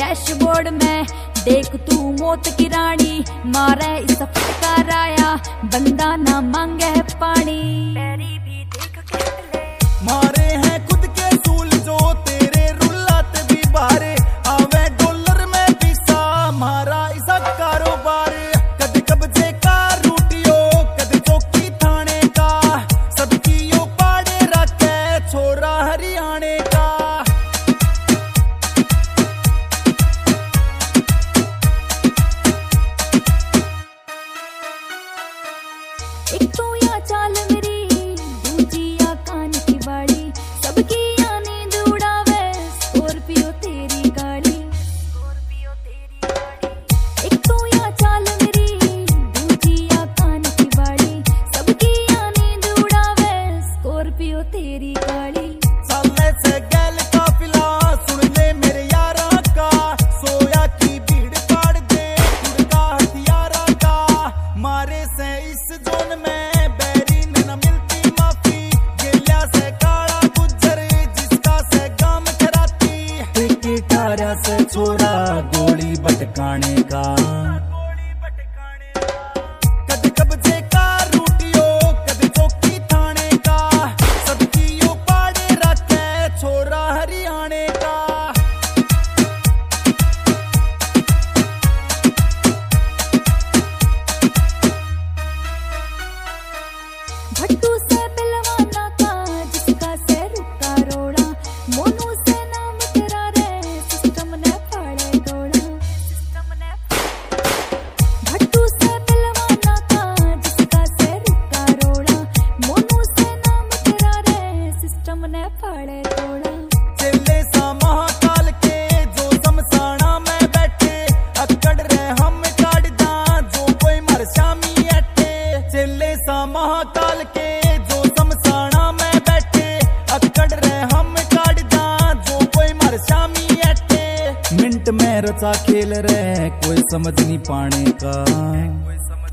dashboard में देख तू मौत की रानी मारे इस फटकाराया बंदा ना मांगे है पानी भी देख मारे हैं खुद के सूल जो तेरे रुलाते भी बारे आवे डॉलर में पैसा मारा इसा कारोबार कद कब्जे का रूटियो कद चौकी थाने का सबकी यो पाड़े रखे छोरा हरियाणे का एक तो या चाल मेरी दूजी या कान की बाड़ी सबकी या नींद उड़ावे स्कॉर्पियो तेरी गाड़ी एक तो या चाल मेरी दूजी या कान की बाड़ी सबकी या नींद उड़ावे स्कॉर्पियो तेरी गाड़ी साले से गैल काफिला सुन ले मेरे यारा का सोया की भीड़ पाड़ दे उड़का हथियारा का मारे से इस जोन में बैरी ने न मिलती माफी गेलिया से काला गुजर जिसका से गाम खराती टिकारा से छोरा गोली बटकाने का कद कब्जे का रूटियो कद चौकी थाने का सबकी यो पाड़े रखे छोरा हरियाणे का भट्टू से बिलवाना का जिसका से रुका रोड़ा मोनू से नाम तेरा रे सिस्टम ने फाड़े तोड़ा भट्टू से बिलवाना का जिसका से रुका रोड़ा मोनू से नाम तेरा रे सिस्टम ने फाड़े तोड़ा चले सा महाकाल के जो समसाना में बैठे अकड़ रहे हम काटदा जो कोई मर शामी अटे चले सा महाकाल के जो समसाना में बैठे अकड़ रहे हम काटदा जो कोई मर शामी अटे मिनट में रचा खेल रहे कोई समझ नहीं पाने का